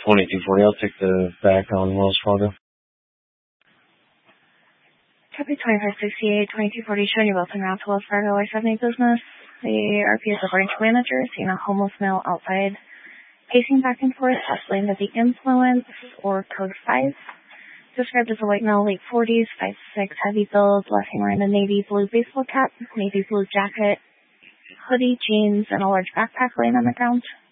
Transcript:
2240. I'll take the back on Wells Fargo. Copy 2568, 2240, showing you both en route to Wells Fargo I-70 business. The RP is the branch manager, seeing a homeless male outside, pacing back and forth, possibly under the influence, or code 5. Described as a white male, late 40s, 5'6", heavy build, left hand wearing a navy blue baseball cap, navy blue jacket, hoodie, jeans, and a large backpack laying on the ground.